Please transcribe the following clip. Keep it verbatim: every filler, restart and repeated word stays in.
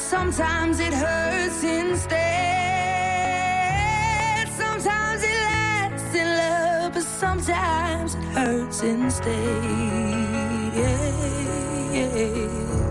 sometimes it hurts instead. Sometimes it lasts in love, but sometimes it hurts instead. Yeah, yeah.